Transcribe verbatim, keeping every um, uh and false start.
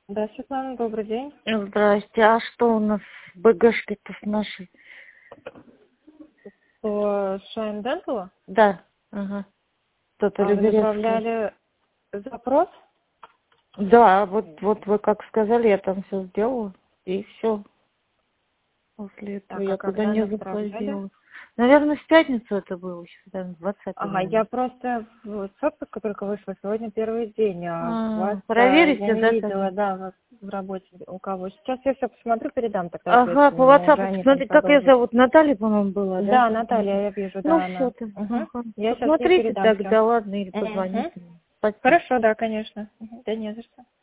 Да, Светлана, добрый день. Здрасте. А что у нас с БГшкой-то с нашей? По Shine Dental? Да. Ага. Кто-то А вы Люберецкий. заправляли запрос? Да, вот, вот вы как сказали, я там все сделала, и все. После этого Так, а я туда когда не направляли? заходила. Наверное, в пятницу это было, сейчас, наверное, двадцатое, Ага, наверное. я просто в отпуск только вышла, сегодня первый день, а вас А, а, я проверите, не да, видела, тогда? да, вас в работе у кого. Сейчас я все посмотрю, передам тогда Ага, по ответственным, но уже WhatsApp, они там посмотри, как ее продолжат. зовут, Наталья, по-моему, была, да? Да, Наталья, Ага. я вижу, Ну, да, все она. ты. Угу. Ага. Я сейчас ей Посмотрите передам все. тогда, ладно, или Угу. позвоните. Спасибо. Хорошо, да, конечно. Мгм. Да не за что.